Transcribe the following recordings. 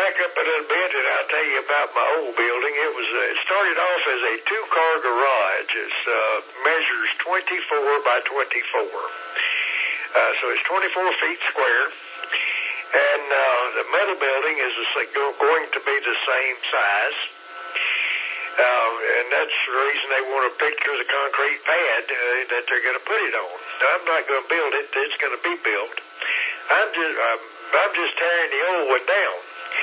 back up a little bit, and I'll tell you about my old building. It started off as a two-car garage. It measures 24 by 24. So it's 24 feet square. And the metal building is going to be the same size. And that's the reason they want to picture the concrete pad that they're going to put it on. I'm not going to build it. It's going to be built. I'm just tearing the old one down.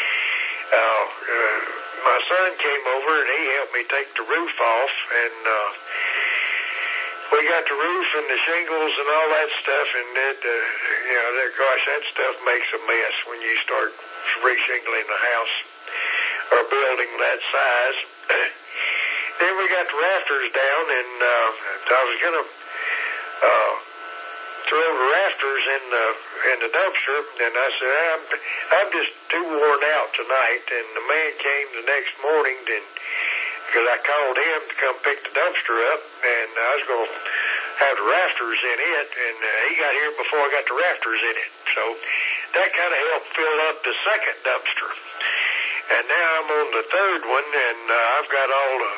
My son came over and he helped me take the roof off, and we got the roof and the shingles and all that stuff, and gosh, that stuff makes a mess when you start re-shingling the house or a building that size. Then we got the rafters down, and I was going to throw the rafters in the dumpster, and I said, I'm just too worn out tonight. And the man came the next morning, because I called him to come pick the dumpster up, and I was going to have the rafters in it, and he got here before I got the rafters in it. So that kind of helped fill up the second dumpster. And now I'm on the third one, and I've got all the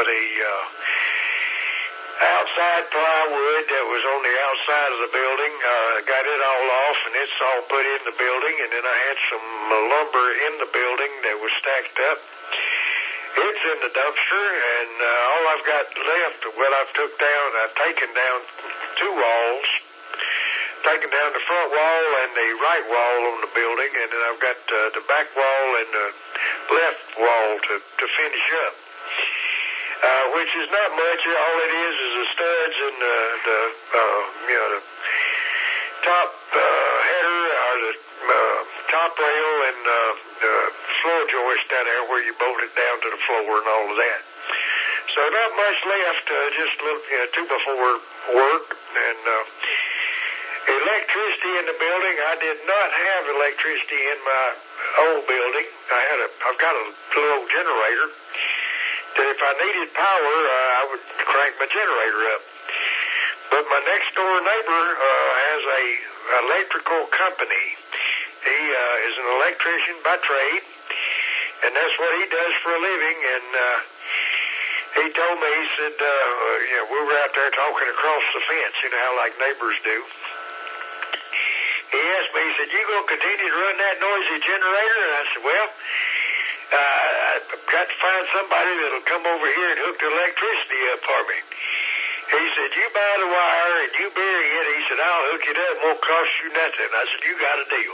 outside plywood that was on the outside of the building. Got it all off, and it's all put in the building. And then I had some lumber in the building that was stacked up. It's in the dumpster, and all I've got left, I've taken down two walls, taken down the front wall and the right wall on the building, and then I've got the back wall and the left wall to finish up. Which is not much. All it is the studs and the top header, or the top rail, and the floor joist down there where you bolt it down to the floor and all of that. So not much left. Just a little 2x4 work, and electricity in the building. I did not have electricity in my old building. I've got a little old generator. If I needed power, I would crank my generator up. But my next door neighbor has a electrical company. He is an electrician by trade, and that's what he does for a living. And he told me, he said, we were out there talking across the fence, how like neighbors do. He asked me, he said, you going to continue to run that noisy generator? And I said, well, I've got to find somebody that'll come over here and hook the electricity up for me. He said, you buy the wire and you bury it. He said, I'll hook it up. It won't cost you nothing. I said, you got a deal.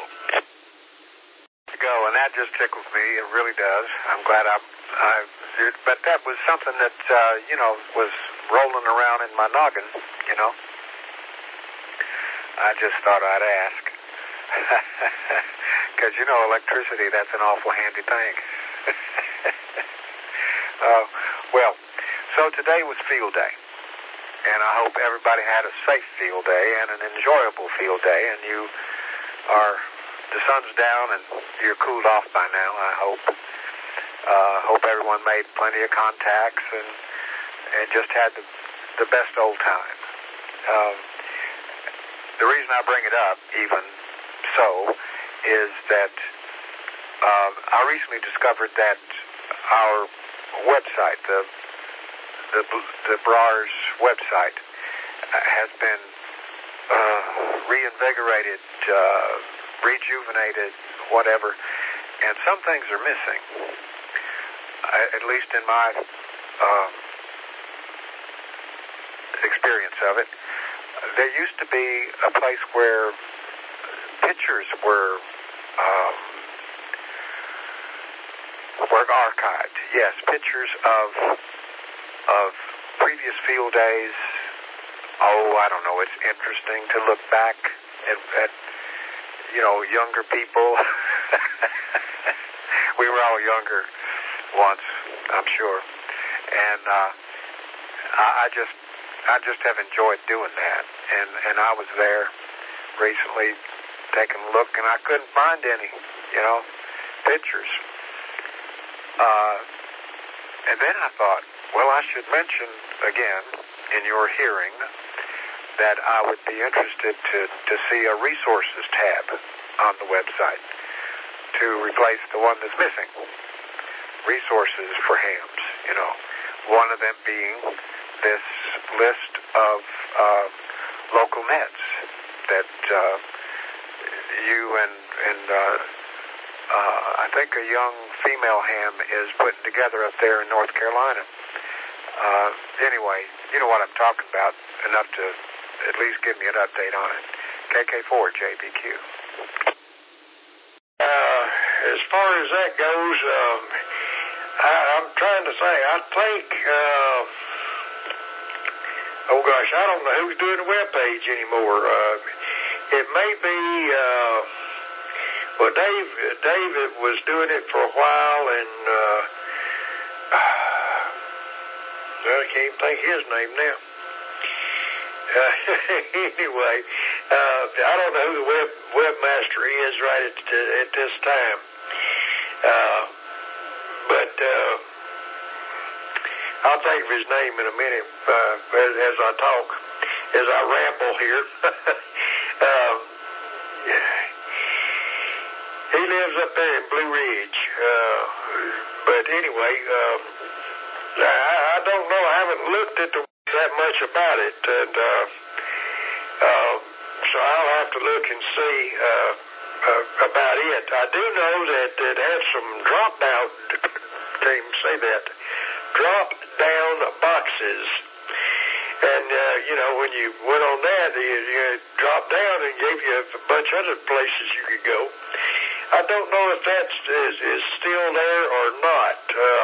And that just tickles me. It really does. I'm glad but that was something that, was rolling around in my noggin, I just thought I'd ask. Because, electricity, that's an awful handy thing. So today was field day. And I hope everybody had a safe field day and an enjoyable field day. And the sun's down and you're cooled off by now, I hope. Hope everyone made plenty of contacts and just had the best old time. The reason I bring it up, even so, is that I recently discovered that our website, the BRARS website, has been reinvigorated, rejuvenated, whatever, and some things are missing, at least in my experience of it. There used to be a place where pictures were archived. Yes, pictures of previous field days. Oh, I don't know. It's interesting to look back at younger people. We were all younger once, I'm sure, and I just have enjoyed doing that. And I was there recently taking a look, and I couldn't find any, pictures. And then I thought, well, I should mention again in your hearing that I would be interested to see a resources tab on the website to replace the one that's missing. Resources for hams, one of them being this list of local nets that you and I think a young female ham is putting together up there in North Carolina. Anyway, you know what I'm talking about, enough to at least give me an update on it. KK4 JBQ. As far as that goes, I'm trying to say, I think, oh gosh, I don't know who's doing the webpage anymore. It may be, well, David was doing it for a while, and I can't even think his name now. Anyway, I don't know who the webmaster is right at this time. But I'll think of his name in a minute as I talk, as I ramble here. He lives up there in Blue Ridge. But anyway, I don't know. I haven't looked at that much about it, and so I'll have to look and see about it. I do know that it had some drop-down, can't even say that, drop-down boxes. And, when you went on that, you dropped down and gave you a bunch of other places you could go. I don't know if that is still there or not.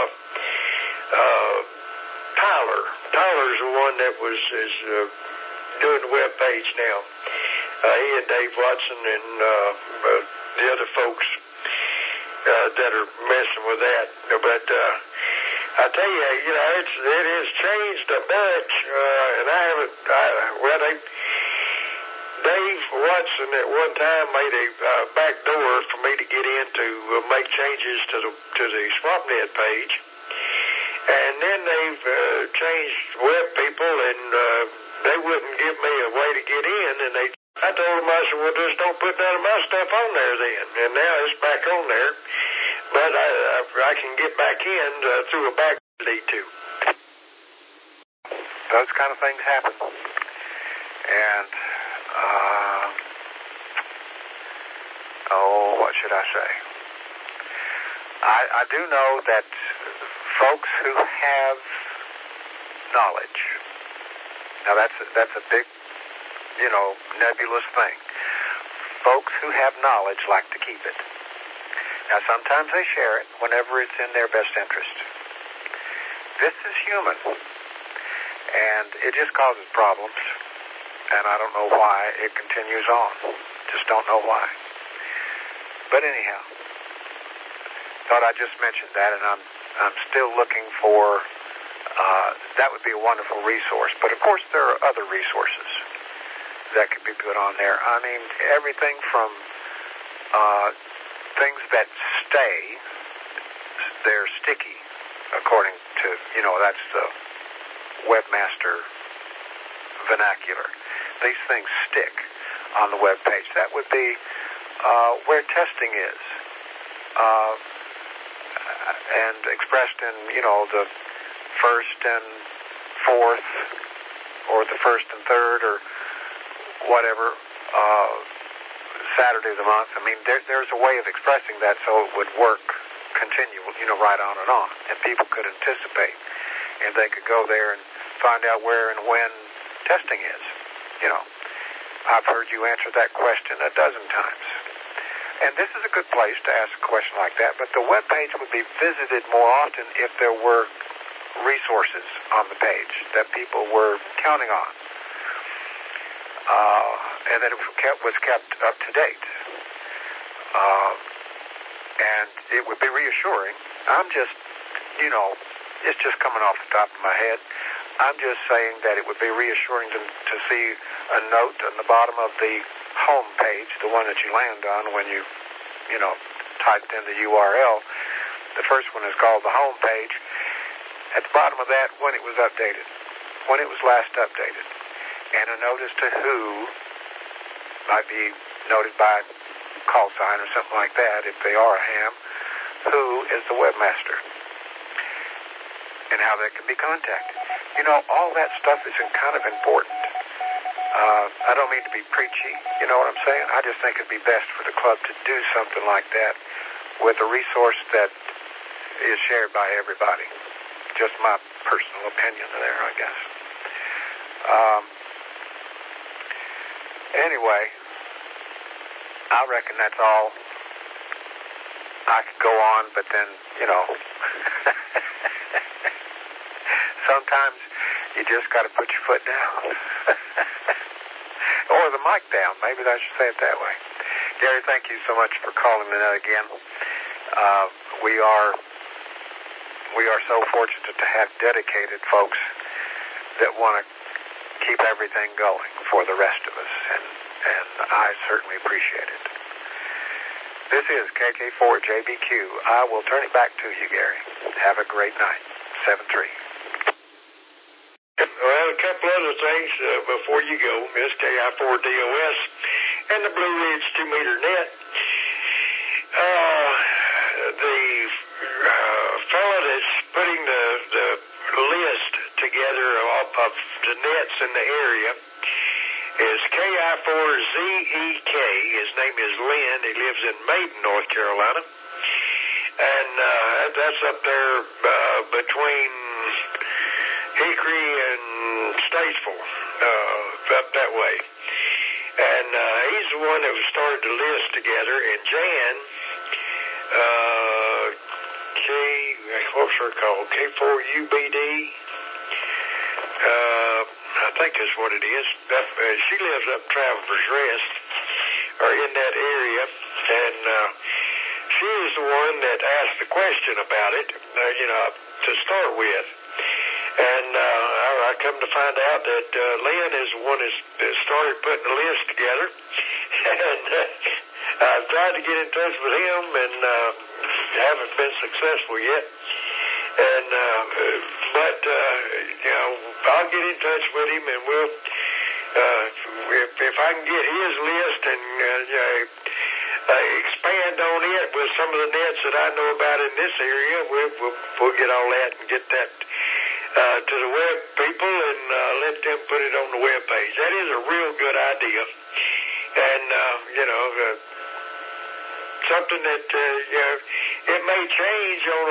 Tyler's the one that is doing the web page now. He and Dave Watson and the other folks that are messing with that. But I tell you, it has changed a bunch, and Dave Watson at one time made a back door for me to get in to make changes to the SwampNet page. And then they've changed web people, and they wouldn't give me a way to get in, and I told them, I said, well, just don't put none of my stuff on there then. And now it's back on there, but I can get back in through a back lead too. Those kind of things happen. And, what should I say? I do know that folks who have knowledge, now that's a big, nebulous thing. Folks who have knowledge like to keep it. Now, sometimes they share it whenever it's in their best interest. This is human, and it just causes problems, and I don't know why it continues on. Just don't know why. But anyhow, thought I'd just mention that, and I'm still looking for, that would be a wonderful resource. But, of course, there are other resources that could be put on there. I mean, everything from things that stay, they're sticky, according to, that's the webmaster vernacular. These things stick on the web page. That would be where testing is. And expressed in, the first and fourth, or the first and third, or whatever, Saturday of the month. I mean, there's a way of expressing that so it would work continual, right on, and people could anticipate, and they could go there and find out where and when testing is. I've heard you answer that question a dozen times. And this is a good place to ask a question like that, but the web page would be visited more often if there were resources on the page that people were counting on, and that it was kept up to date. And it would be reassuring. I'm just, it's just coming off the top of my head. I'm just saying that it would be reassuring to see a note on the bottom of the home page, the one that you land on when you typed in the URL. The first one is called the home page. At the bottom of that, when it was updated, when it was last updated, and a note as to who might be noted by call sign or something like that, if they are a ham, who is the webmaster and how they can be contacted. You know, all that stuff is kind of important. I don't mean to be preachy, you know what I'm saying? I just think it'd be best for the club to do something like that with a resource that is shared by everybody. Just my personal opinion there, I guess. Anyway, I reckon that's all. I could go on, but then, you know, sometimes you just got to put your foot down. Or the mic down. Maybe I should say it that way. Gary, thank you so much for calling in again. We are so fortunate to have dedicated folks that want to keep everything going for the rest of us, and I certainly appreciate it. This is KK4JBQ. I will turn it back to you, Gary. Have a great night. 7-3. Well, a couple other things before you go, Miss KI4DOS and the Blue Ridge 2-meter net. The fellow that's putting the list together of the nets in the area is KI4ZEK. His name is Lynn. He lives in Maiden, North Carolina. And that's up there between Hickory and Statesville, up that way. And he's the one that started the list together. And Jan, what's her called? K4UBD? I think that's what it is. She lives up Travelers Rest, or in that area. And she is the one that asked the question about it, to start with. And I come to find out that Lynn is the one that started putting the list together. And I've tried to get in touch with him and haven't been successful yet. And but I'll get in touch with him, and we'll if I can get his list and expand on it with some of the nets that I know about in this area, we'll get all that and get that to the web people and let them put it on the web page. That is a real good idea, and something that it may change on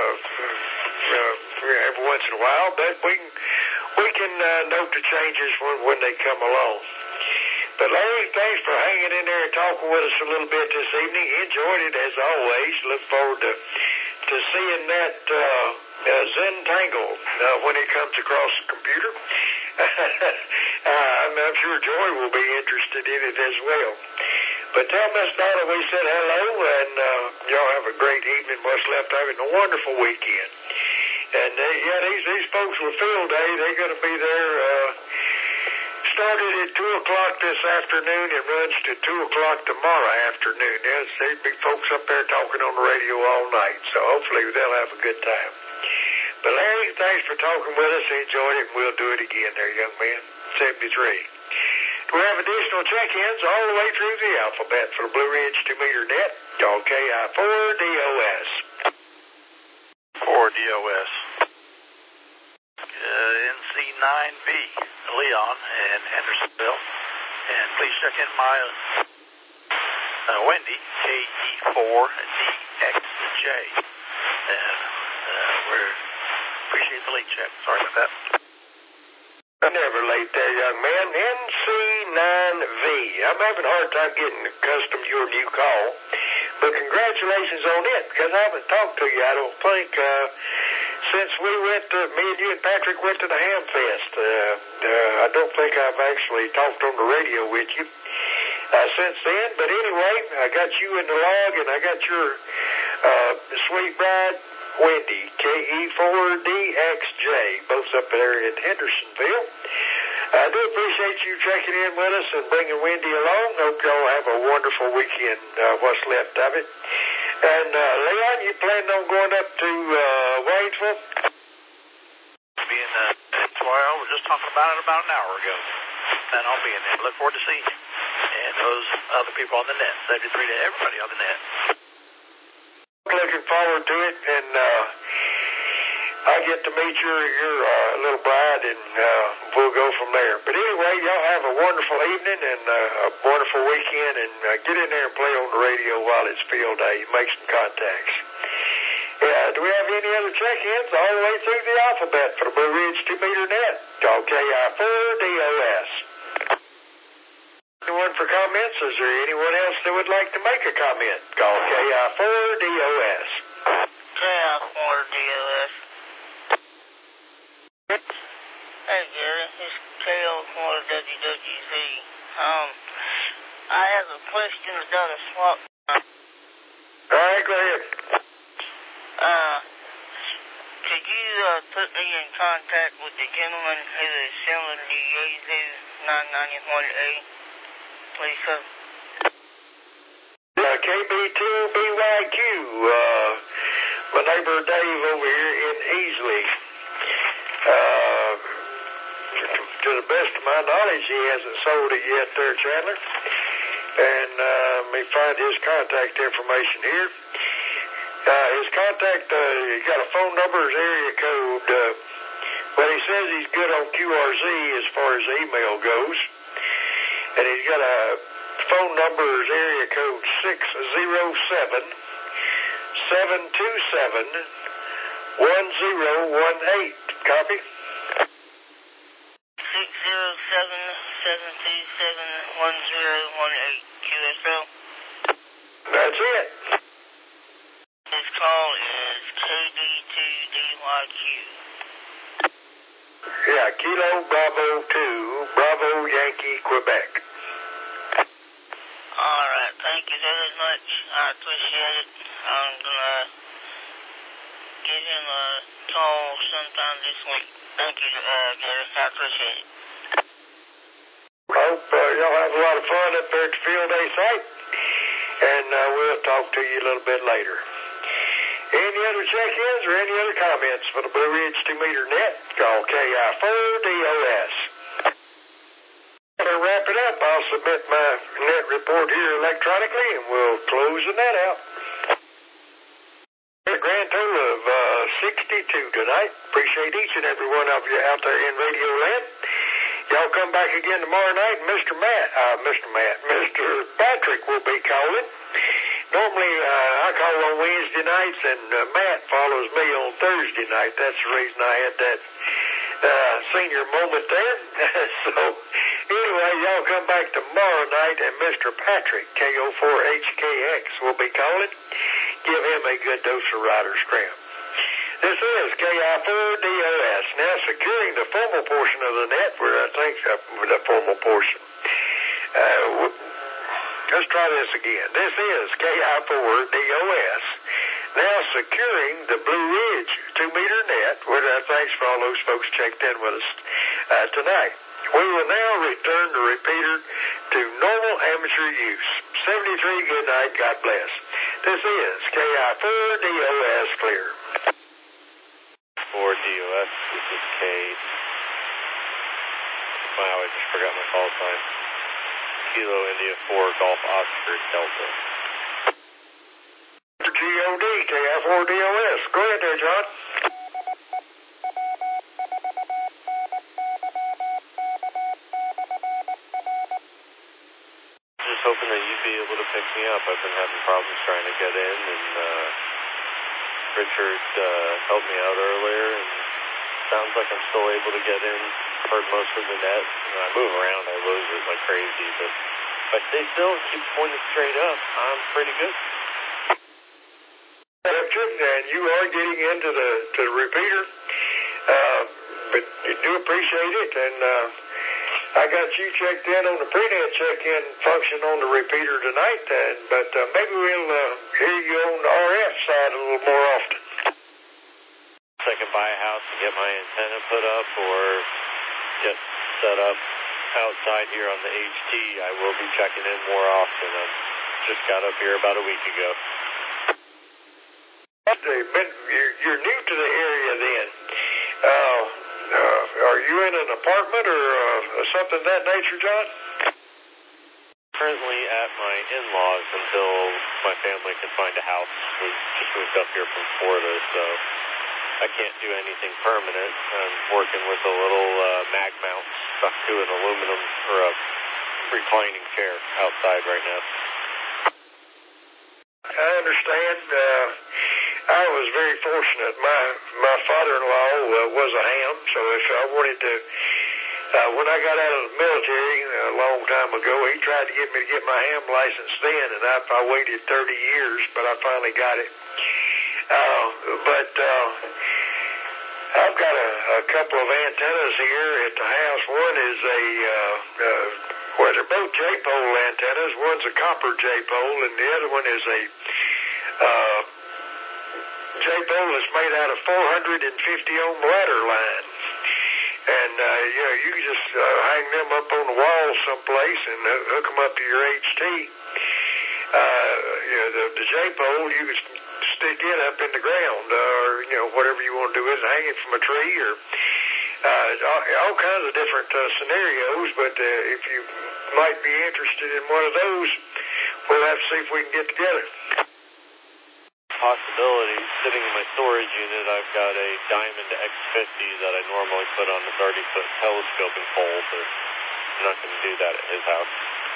every once in a while, but we can note the changes when they come along. But Larry, thanks for hanging in there and talking with us a little bit this evening. Enjoyed it as always. Look forward to seeing that Zentangle when it comes across the computer. I'm sure Joy will be interested in it as well. But tell Miss Donna we said hello, and y'all have a great evening, what's left of it, and a wonderful weekend. And these folks with field day, they're going to be there. Started at 2 o'clock this afternoon and runs to 2 o'clock tomorrow afternoon. There'll be folks up there talking on the radio all night, so hopefully they'll have a good time. But Larry, thanks for talking with us. Enjoyed it, and we'll do it again there, young man. 73. We have additional check-ins all the way through the alphabet for the Blue Ridge 2-meter net. Y'all KI4DOS. 4DOS. NC9B, Leon and Hendersonville. And please check in my Wendy, KE4DXJ. And we appreciate the late check. Sorry about that. Never late there, young man. NC9V. I'm having a hard time getting accustomed to your new call. But congratulations on it, because I haven't talked to you, I don't think, since me and you and Patrick went to the Ham Fest. I don't think I've actually talked on the radio with you since then. But anyway, I got you in the log, and I got your sweet bride, Wendy, KE4DXJ, both up there in Hendersonville. I do appreciate you checking in with us and bringing Wendy along. Hope y'all have a wonderful weekend, what's left of it. And Leon, you planning on going up to Waynesville? Being that's why I was just talking about it about an hour ago. And I'll be in there. Look forward to seeing you. and those other people on the net, 73 to everybody on the net. Looking forward to it, and I get to meet your little bride, and we'll go from there. But anyway, y'all have a wonderful evening and a wonderful weekend, and get in there and play on the radio while it's field day. Make some contacts. Do we have any other check-ins all the way through the alphabet for the Blue Ridge 2-meter net? Call KI4DOS. Anyone for comments? Is there anyone else that would like to make a comment? Call KI4DOS. KI4DOS. Hey Gary, it's KO4WWZ. I have a question about a swap. All right, go ahead. Could you put me in contact with the gentleman who is selling the Yaesu 991A, please, sir? KB2BYQ, my neighbor Dave over here in Easley. To the best of my knowledge, he hasn't sold it yet there, Chandler. And let me find his contact information here. His contact, he's got a phone number, his area code. Well, he says he's good on QRZ as far as email goes. And he's got a phone number, his area code 607-727-1018. Copy? 607-727-1018, QSL. That's it. His call is KB2DYQ. Yeah, Kilo Bravo 2, Bravo Yankee, Quebec. All right, thank you very much. I appreciate it. I'm going to give him a call sometime this week. Thank you, Gary. I appreciate it. Hope y'all have a lot of fun up there at the field day site, and we'll talk to you a little bit later. Any other check-ins or any other comments for the Blue Ridge 2-meter net? Call KI4DOS. To wrap it up, I'll submit my net report here electronically, and we'll close the net out. A grand total of 62 tonight. Appreciate each and every one of you out there in Radio Land. Y'all come back again tomorrow night, and Mr. Patrick will be calling. Normally, I call on Wednesday nights, and Matt follows me on Thursday night. That's the reason I had that senior moment there. So, anyway, y'all come back tomorrow night, and Mr. Patrick, KO4HKX, will be calling. Give him a good dose of Rider's Cramp. This is KI4DOS, now securing the formal portion of the net, where I think the formal portion. Let's try this again. This is KI4DOS, now securing the Blue Ridge 2-meter net, where thanks for all those folks checked in with us tonight. We will now return the repeater to normal amateur use. 73, good night, God bless. This is KI4DOS clear. 4DOS, this is K. Wow, I just forgot my call sign. Kilo India 4 Golf Oscar Delta. GOD, KI4DOS. Go ahead there, John. Just hoping that you'd be able to pick me up. I've been having problems trying to get in, and Richard helped me out earlier, and sounds like I'm still able to get in. Heard most of the net. When I move around, I lose it like crazy, but if I stay still and keep pointing straight up, I'm pretty good. And you are getting into the repeater, but you do appreciate it, and I got you checked in on the pre-net check-in function on the repeater tonight, but maybe we'll hear you on the RF side a little more often. If I can buy a house and get my antenna put up or get set up outside here on the HT, I will be checking in more often. I just got up here about a week ago. You're new to the area then. Are you in an apartment or something of that nature, John? currently at my in-laws until my family can find a house. We just moved up here from Florida, so I can't do anything permanent. I'm working with a little mag mount stuck to an aluminum or a reclining chair outside right now. I understand. I was very fortunate. My father-in-law was a ham, so if I wanted to, when I got out of the military a long time ago, he tried to get me to get my ham license then, and I waited 30 years, but I finally got it. But I've got a couple of antennas here at the house. One is well, they're both J-pole antennas. One's a copper J-pole, and the other one is a J-pole that's made out of 450-ohm ladder line. And, you can just hang them up on the wall someplace and hook them up to your HT. The J-pole, you can stick it up in the ground, or, whatever you want to do with it, hang it from a tree, or all kinds of different scenarios. But if you might be interested in one of those, we'll have to see if we can get together. Possibility. Sitting in my storage unit, I've got a Diamond X50 that I normally put on the 30-foot telescoping pole, but I'm not going to do that at his house.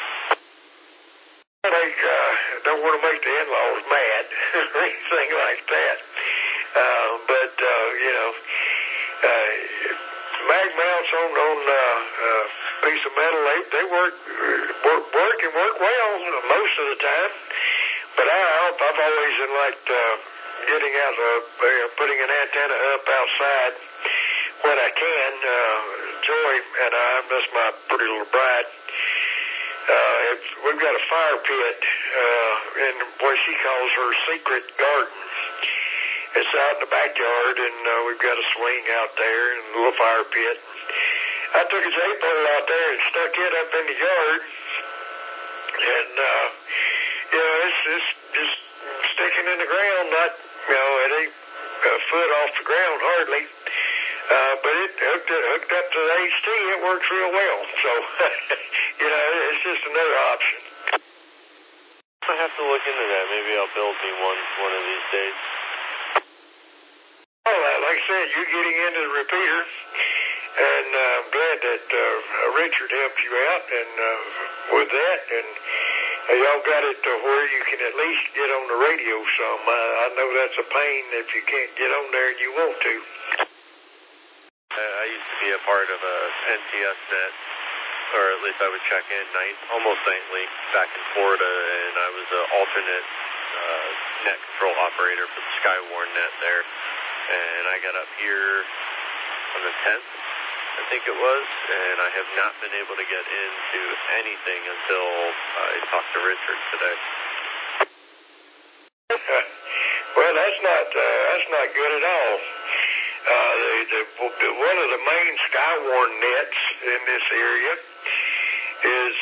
Don't want to make the in-laws mad or anything like that. But mag mounts on piece of metal, they work well most of the time. But I've always liked getting out, putting an antenna up outside when I can. Joy and that's my pretty little bride. We've got a fire pit in what she calls her secret garden. It's out in the backyard, and we've got a swing out there and a little fire pit. I took a J-pole out there and stuck it up in the yard, and it's just sticking in the ground, not it ain't a foot off the ground hardly. But it hooked up to the HT, it works real well. So, it's just another option. I have to look into that. Maybe I'll build me one of these days. Well, like I said, you're getting into the repeater, and I'm glad that Richard helped you out and with that, and y'all got it to where you can at least get on the radio some. I know that's a pain if you can't get on there and you want to. I used to be a part of a NTS net, or at least I would check in almost nightly back in Florida, and I was an alternate net control operator for the Skywarn net there. And I got up here on the 10th, I think it was, and I have not been able to get into anything until I talked to Richard today. Well, that's not good at all. One of the main Skywarn nets in this area is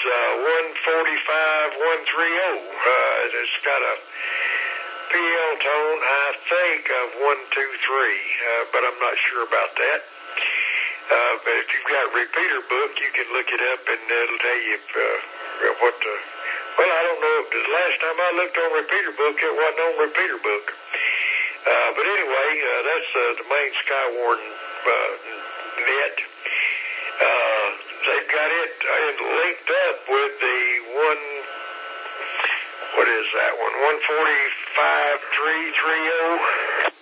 145-130. It's got a PL tone, I think, of 123, but I'm not sure about that. But if you've got a repeater book, you can look it up and it'll tell you what the... Well, I don't know. The last time I looked on repeater book, it wasn't on repeater book. But anyway, that's the main Skywarn net. They've got it linked up with the what is that one? 145-330.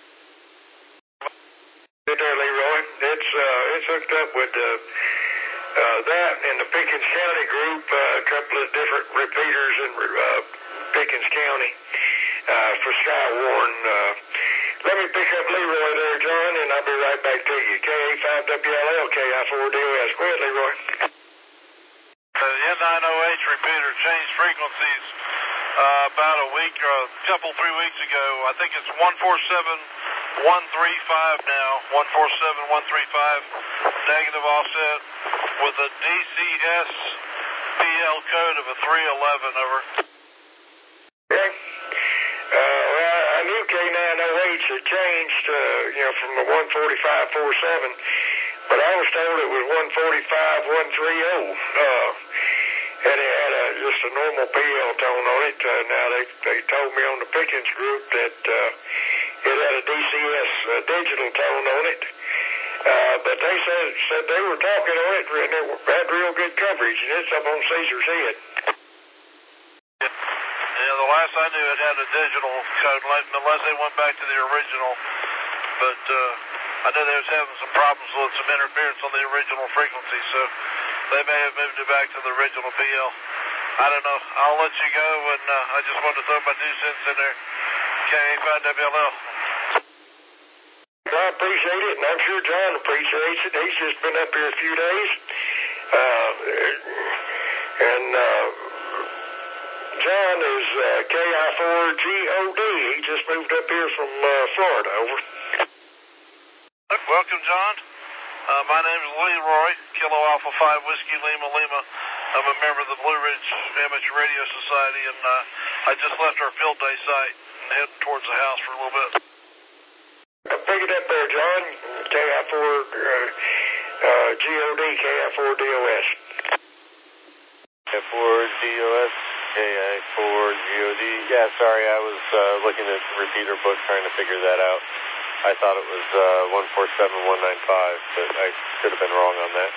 There, Leroy. It's hooked up with that and the Pickens County group, a couple of different repeaters in Pickens County for Skywarn. Let me pick up Leroy there, John, and I'll be right back to you. KA5WLL, KI4DOS. Go ahead, Leroy. The N9OH repeater changed frequencies about a week or a couple, 3 weeks ago. I think it's 147-135 now, 147-135, negative offset, with a DCS PL code of a 311, over. Okay. Well, I knew K9OH had changed, from the 145-47, but I was told it was 145-130. and it had just a normal PL tone on it. Now, they told me on the Pickens group that it had a DCS digital tone on it. But they said they were talking on it, and it had real good coverage, and it's up on Caesar's Head. Yeah, the last I knew it had a digital code, unless they went back to the original. But I know they was having some problems with some interference on the original frequency, so they may have moved it back to the original PL. I don't know. I'll let you go, and I just wanted to throw my 2 cents in there. KA5WLL. I appreciate it, and I'm sure John appreciates it. He's just been up here a few days. John is KI4GOD. He just moved up here from Florida. Over. Welcome, John. My name is Leroy, Kilo Alpha 5 Whiskey Lima Lima. I'm a member of the Blue Ridge Amateur Radio Society, and I just left our field day site and heading towards the house for a little bit. Pick it up there, John. KI4GOD, KI4DOS. KI4DOS, KI4GOD. Yeah, sorry, I was looking at the repeater book trying to figure that out. I thought it was 147195, but I could have been wrong on that.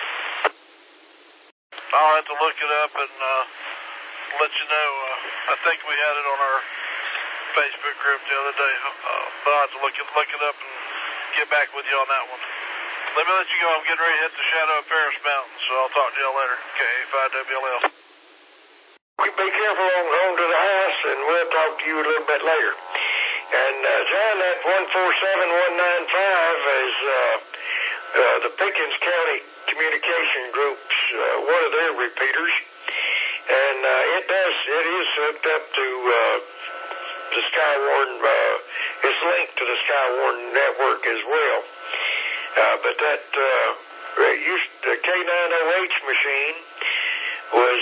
I'll have to look it up and let you know. I think we had it on our Facebook group the other day, but I'll have to look it up and get back with you on that one. Let me let you go. I'm getting ready to hit the shadow of Paris Mountain, so I'll talk to y'all later. KA5WLL. Be careful on to the house, and we'll talk to you a little bit later. And John, that 147195 is the Pickens County Communication Group's one of their repeaters, and it is hooked up to the Skywarn. It's linked to the Skywarn network as well. But that the K9OH machine was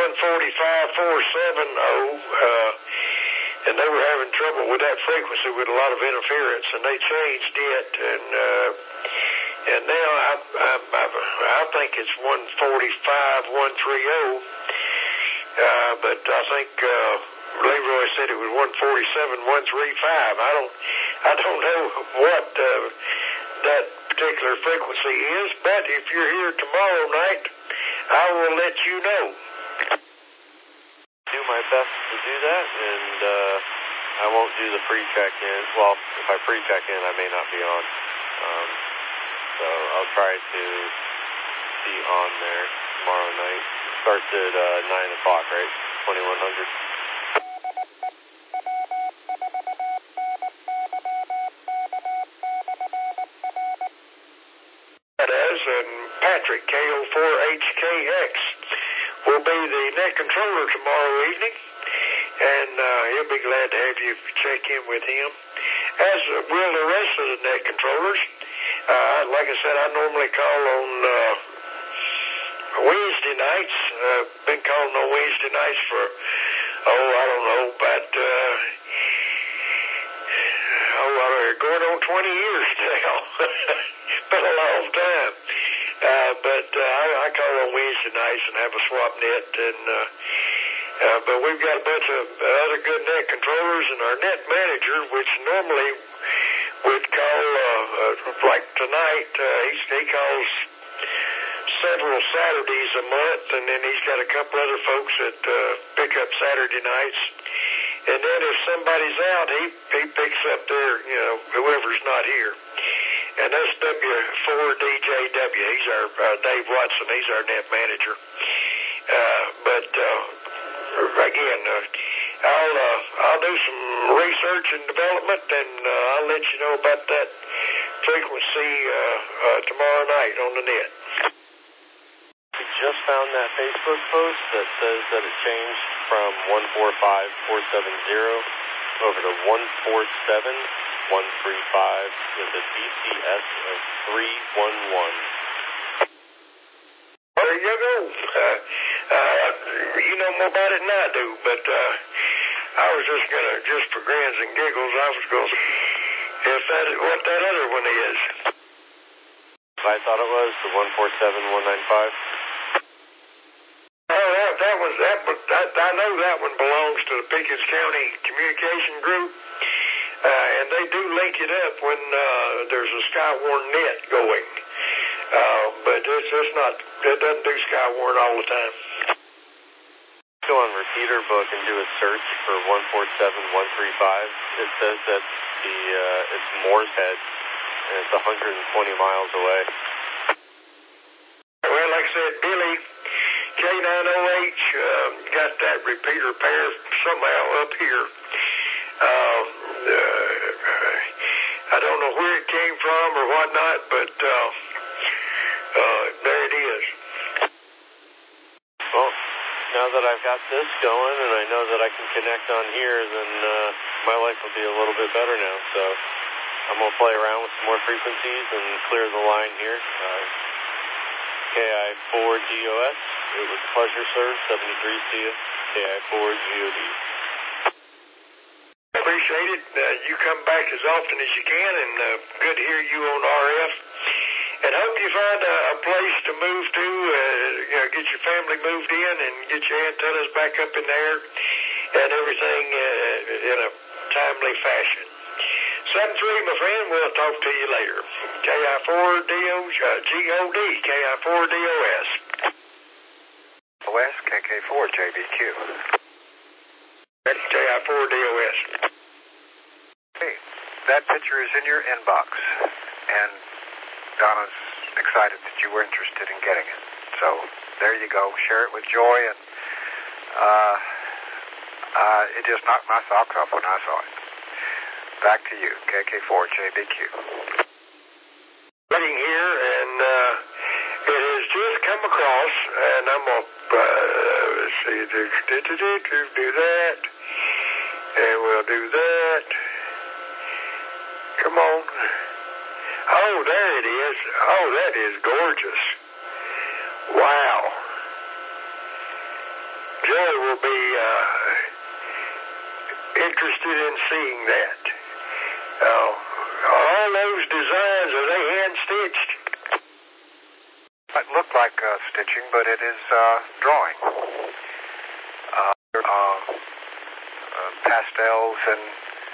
145470, and they were having trouble with that frequency with a lot of interference, and they changed it, and now I think it's 145130, but I think Leroy said it was 147135. I don't know what that particular frequency is, but if you're here tomorrow night, I will let you know. Do my best to do that, and I won't do the pre-check-in. Well, if I pre-check-in, I may not be on. So I'll try to be on there tomorrow night. Starts at 9 o'clock, right? 2100. And Patrick, KO4HKX, will be the net controller tomorrow evening, and he'll be glad to have you check in with him, as will the rest of the net controllers. Like I said, I normally call on Wednesday nights. Been calling on Wednesday nights for, I don't know, about going on 20 years now. Been a long time. But I call on Wednesday nights and have a swap net, and but we've got a bunch of other good net controllers, and our net manager, which normally would call like tonight, he calls several Saturdays a month, and then he's got a couple other folks that pick up Saturday nights. And then if somebody's out, he picks up their, whoever's not here. And that's W4DJW. He's our Dave Watson. He's our net manager. But again, I'll do some research and development, and I'll let you know about that frequency tomorrow night on the net. We just found that Facebook post that says that it changed from 145470 over to 147135 with a DCS of 311. There you go. You know more about it than I do, but I was just for grins and giggles, I was going to see if that is what that other one is. I thought it was the 147195. Oh, I know that one belongs to the Pickens County Communication Group, and they do link it up when there's a Skywarn net going. But it's not, it doesn't do Skywarn all the time. Go on Repeater Book and do a search for 147135. It says that it's Moore's Head, and it's 120 miles away. Well, like I said, Billy, K9OH, got that repeater pair somehow up here. I don't know where it came from or whatnot, but there it is. Well, now that I've got this going and I know that I can connect on here, then my life will be a little bit better now. So I'm going to play around with some more frequencies and clear the line here. KI4DOS, it was a pleasure, sir. 73 to you. KI4GOD. Appreciate it. You come back as often as you can, and good to hear you on RF. And hope you find a place to move to, get your family moved in and get your antennas back up in there and everything in a timely fashion. 73, my friend, we'll talk to you later. KI4DOG, KI4DOS. OS, KK4JBQ. KI4DOS. Hey, that picture is in your inbox, and Donna's excited that you were interested in getting it. So there you go. Share it with Joy, and it just knocked my socks off when I saw it. Back to you, KK4JBQ. Sitting here, and it has just come across, and I'm going to do that, and we'll do that. Come on. Oh, there it is. Oh, that is gorgeous. Wow. Joy will be interested in seeing that. All those designs, are they hand-stitched? It looked like stitching, but it is drawing. Pastels and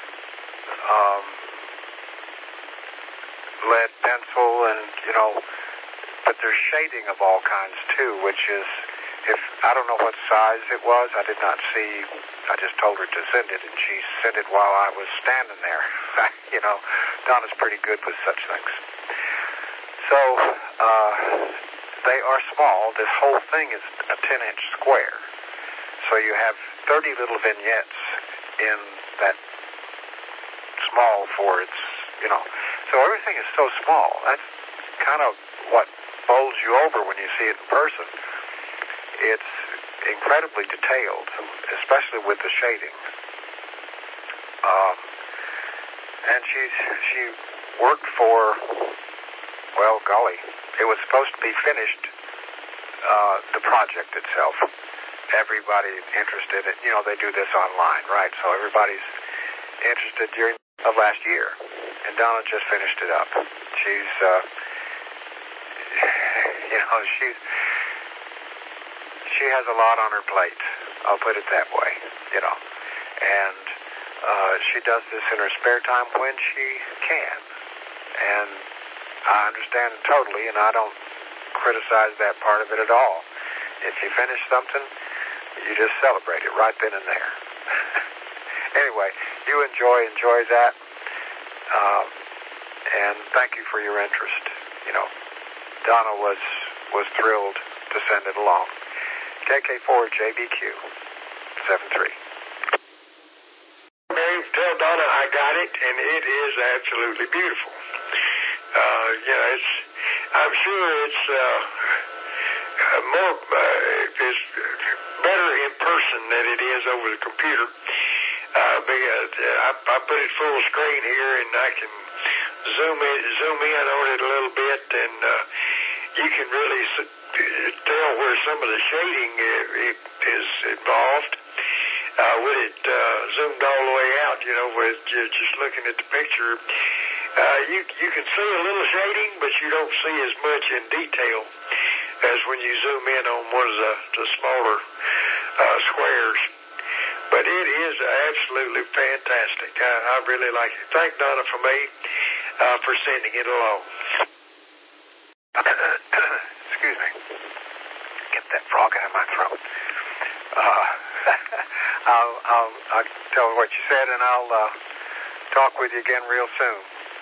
lead pencil and, but there's shading of all kinds too, which is, I don't know what size it was. I did not see. I just told her to send it, and she sent it while I was standing there. Donna's pretty good with such things. So, they are small. This whole thing is a 10-inch square. So you have 30 little vignettes in that small for its, So everything is so small. That's kind of what bowls you over when you see it in person. It's incredibly detailed, especially with the shading. And she worked for, well, golly, it was supposed to be finished, the project itself. Everybody interested, they do this online, right? So everybody's interested during of last year, and Donna just finished it up. She's, she has a lot on her plate. I'll put it that way, and she does this in her spare time when she can, and I understand it totally, and I don't criticize that part of it at all. If you finish something, you just celebrate it right then and there. Anyway, you enjoy that, and thank you for your interest. Donna was thrilled to send it along. KK4JBQ 73. Mary, tell Donna I got it, and it is absolutely beautiful. I'm sure it's it's better in person than it is over the computer. Because I put it full screen here, and I can zoom in on it a little bit, and you can really tell where some of the shading is involved. With it zoomed all the way out, with just looking at the picture, you can see a little shading, but you don't see as much in detail as when you zoom in on one of the smaller squares. But it is absolutely fantastic. I really like it. Thank Donna for me for sending it along. Excuse me. Get that frog out of my throat. I'll tell her what you said, and I'll talk with you again real soon.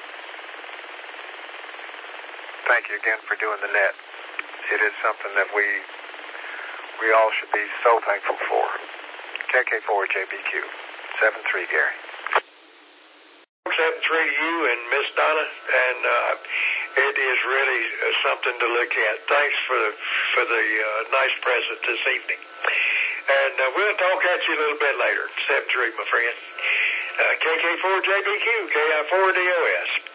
Thank you again for doing the net. It is something that we all should be so thankful for. KK4JBQ, 7-3, Gary. 7-3 to you and Miss Donna, and it is really something to look at. Thanks for the nice present this evening. And we'll talk at you a little bit later. 7-3, my friend. KK4JBQ, KI4DOS.